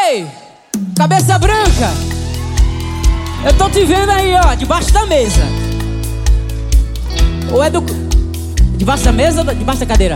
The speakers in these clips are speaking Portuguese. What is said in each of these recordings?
Ei, cabeça branca, eu tô te vendo aí, ó, debaixo da mesa. Ou é do... debaixo da mesa ou debaixo da cadeira?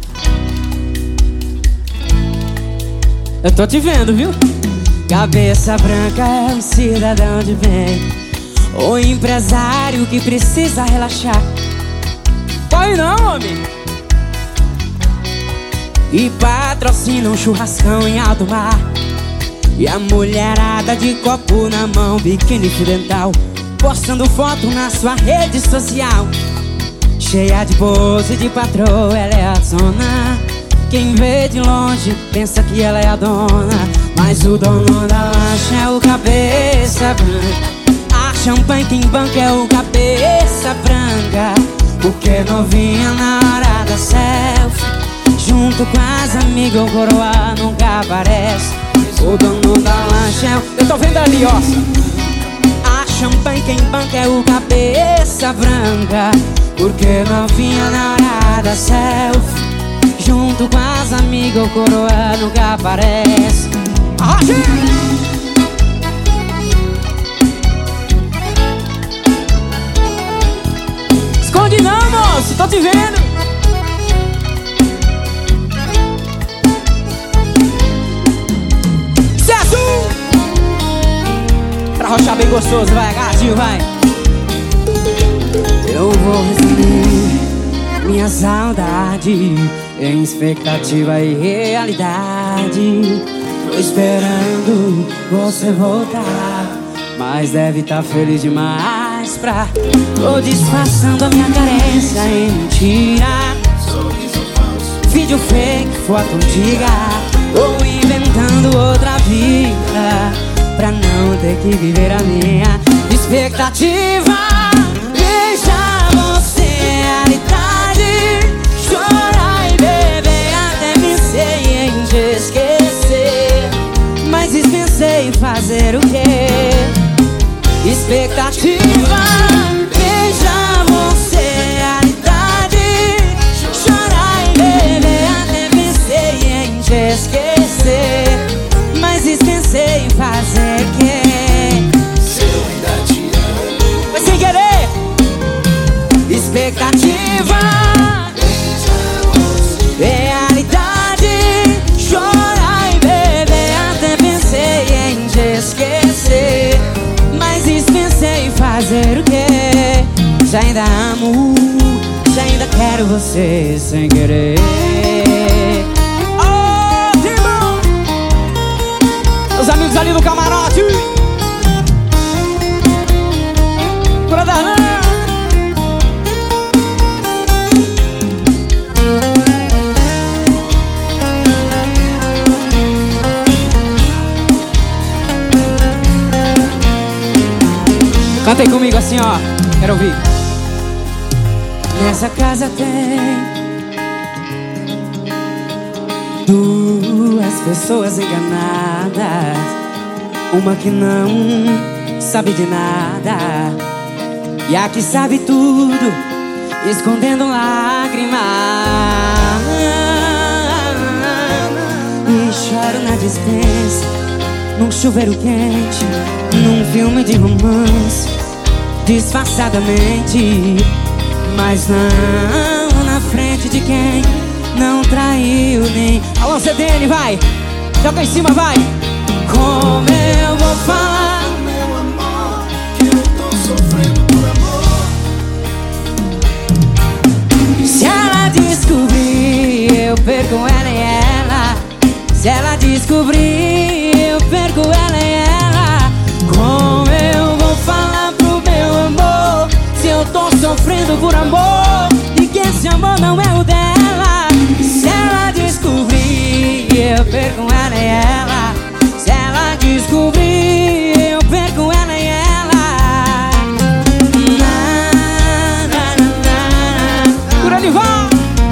Eu tô te vendo, viu? Cabeça branca é um cidadão de bem, o empresário que precisa relaxar. Corre não, homem! E patrocina um churrascão em alto mar, e a mulherada de copo na mão, biquíni fio dental, postando foto na sua rede social. Cheia de pose de patroa, ela é a zona. Quem vê de longe pensa que ela é a dona, mas o dono da lancha é o cabeça branca. A champanhe quem banca é o cabeça branca. Porque novinha na hora da selfie, junto com as amigas, o coroa nunca aparece. O dono da lancha é o... eu tô vendo ali, ó. A champanhe quem banca é o cabeça branca. Porque novinha na hora da selfie, junto com as amigas, o coroa nunca aparece. Arrocha! Esconde não, moço, tô te vendo. Certo! Pra rochar bem gostoso, vai, gatinho, vai. Eu vou resumir minha saudade em expectativa e realidade. Tô esperando você voltar, mas deve tá feliz demais pra... tô disfarçando a minha carência em mentira, vídeo fake, foto antiga. Tô inventando outra vida pra não ter que viver a minha expectativa. Deixa você realidade, chorar e beber até pensei em te esquecer, mas dispensei em fazer o quê? Expectativa. Deixa você realidade, chorar e beber até pensei em te esquecer, mas dispensei em fazer o quê? Se eu ainda te amo, foi sem querer. Expectativa. Realidade, chorar e beber até pensei em te esquecer, mas dispensei em fazer o quê? Já ainda amo, já ainda quero você sem querer. Oh, irmão! Os amigos ali no camarote. Brother, cantem comigo assim, ó. Quero ouvir. Nessa casa tem duas pessoas enganadas, uma que não sabe de nada e a que sabe tudo, escondendo lágrimas. E choro na dispensa, num chuveiro quente, num filme de romance, disfarçadamente, mas não na frente de quem não traiu nem... Alô, CDN, vai! Joga em cima, vai! Como eu vou falar, meu amor, que eu tô sofrendo por amor? Se ela descobrir, eu perco ela e ela. Se ela descobrir, eu perco ela e ela. Como eu vou falar pro meu amor, se eu tô sofrendo por amor e que esse amor não é o dela? Se ela descobrir, eu perco ela e ela. Se ela descobrir, eu perco ela e ela. Por ali vai!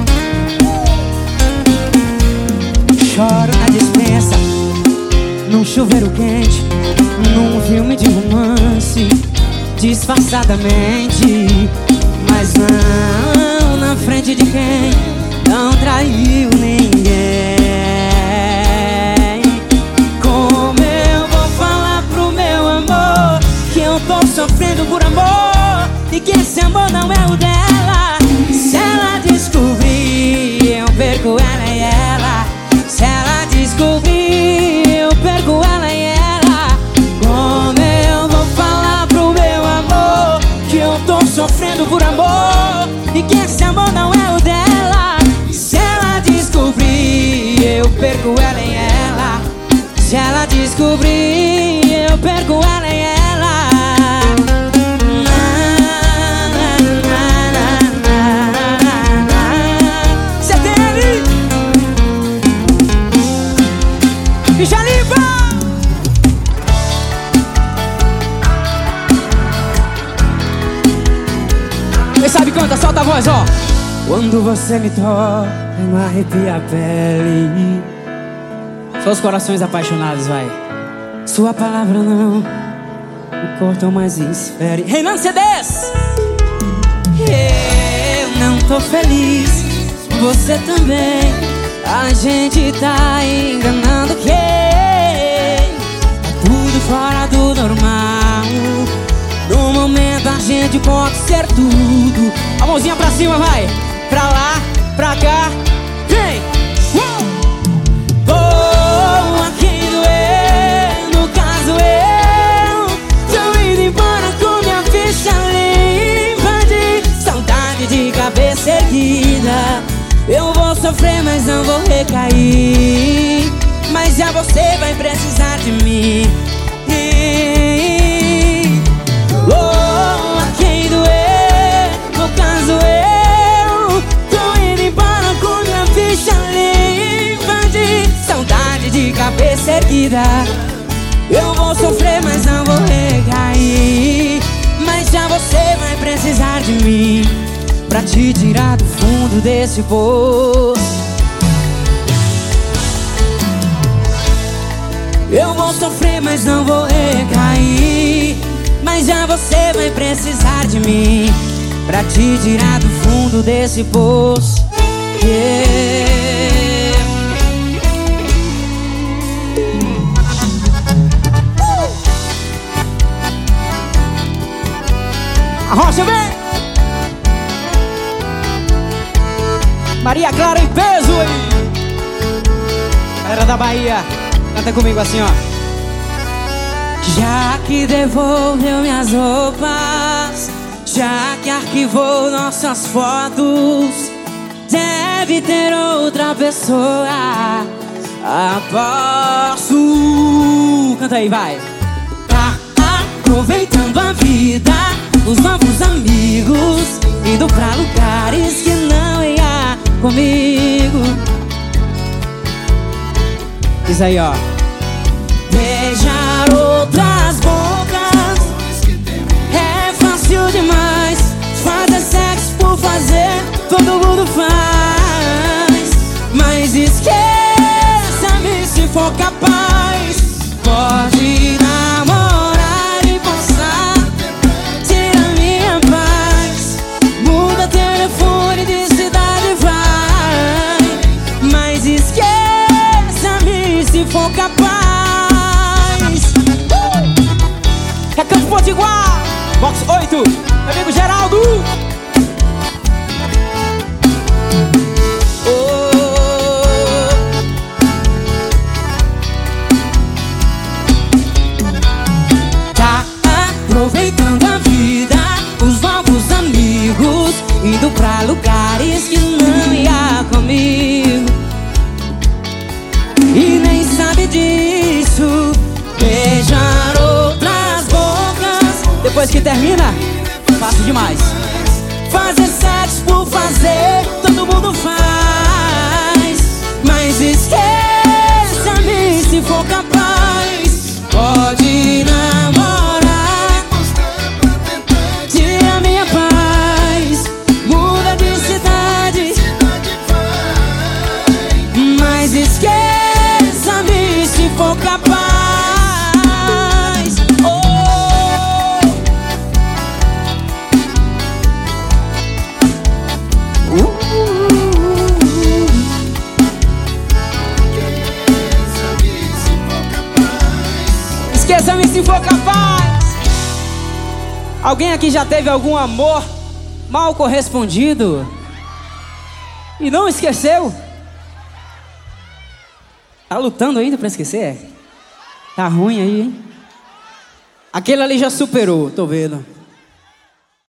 Choro na dispensa, num chuveiro quente, num filme de romance, disfarçadamente, mas não na frente de quem não traiu ninguém. Com se ela descobrir, eu perco ela e ela. Cê teve e já limpa. Quem sabe canta, solta a voz, ó. Quando você me toca, me arrepia a pele. Só os corações apaixonados, vai. Sua palavra não me cortam, mas esfere. Renan CDs. Eu não tô feliz, você também. A gente tá enganando quem? Tá tudo fora do normal. No momento a gente pode ser tudo. A mãozinha pra cima, vai. Pra lá, pra cá, vem. Boa, quem doer, no caso eu. Tô indo embora com minha ficha limpa de saudade de cabeça erguida. Eu vou sofrer, mas não vou recair. Mas já você vai precisar de mim. Boa, quem doer, no caso eu. Tô indo embora com minha ficha limpa de saudade de cabeça erguida. Eu vou sofrer, mas não vou recair. Mas já você vai precisar de mim pra te tirar do fundo desse poço. Eu vou sofrer, mas não vou recair. Mas já você vai precisar de mim pra te tirar do fundo desse poço. A rocha vem! Maria Clara em peso aí. Galera da Bahia, canta comigo assim, ó. Já que devolveu minhas roupas, já que arquivou nossas fotos, deve ter outra pessoa. Aposto. Canta aí, vai. Tá aproveitando a vida, os novos amigos, indo pra lugares que não ia comigo. Diz aí, ó. Beijar outras bocas é fácil demais. Fazer sexo por fazer, todo mundo faz. Mas esqueça-me se for capaz. Pode namorar e passar, tira minha paz. Muda telefone de cidade, vai. Mas esqueça-me se for capaz. Campo Potiguar, Box 8, meu amigo Geraldo. Tá aproveitando a vida, os novos amigos, indo pra lugares que não ia comigo. E nem sabe disso. Beijar outras bocas, depois que termina, fácil demais. Fazer sexo por fazer, todo mundo faz. Mas esqueça-me se for capaz. Pode namorar, tira minha paz. Muda de cidade, mas esqueça-me se for capaz. Esqueça-me se for capaz. Alguém aqui já teve algum amor mal correspondido e não esqueceu? Tá lutando ainda pra esquecer? Tá ruim aí, hein? Aquele ali já superou, tô vendo.